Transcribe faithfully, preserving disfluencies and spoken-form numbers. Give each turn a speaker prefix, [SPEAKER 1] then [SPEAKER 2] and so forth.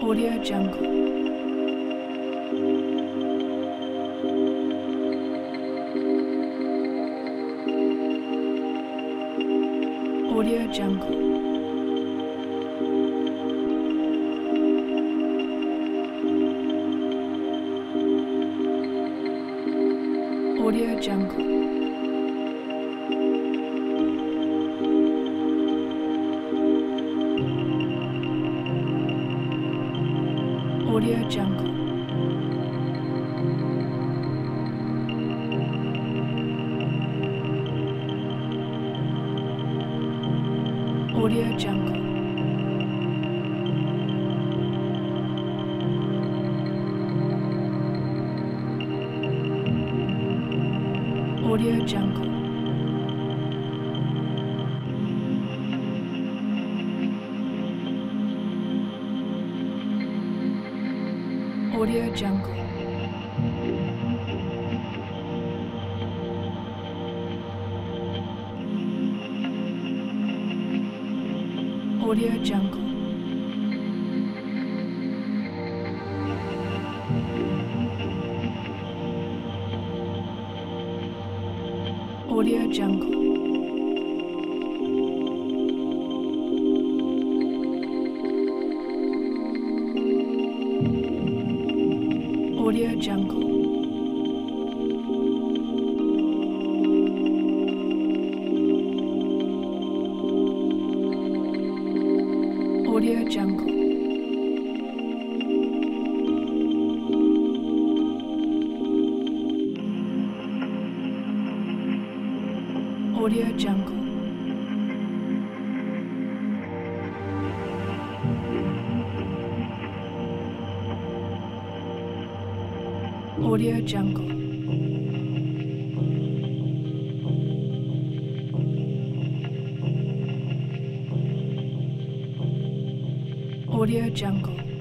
[SPEAKER 1] Audio Jungle. Audio Jungle. Audio Jungle. Audio Jungle. Audio Jungle. Audio Jungle. Audio Jungle. Audio Jungle. Audio Jungle. Audio Jungle. Audio Jungle. Audio Jungle. Audio Jungle. Audio Jungle.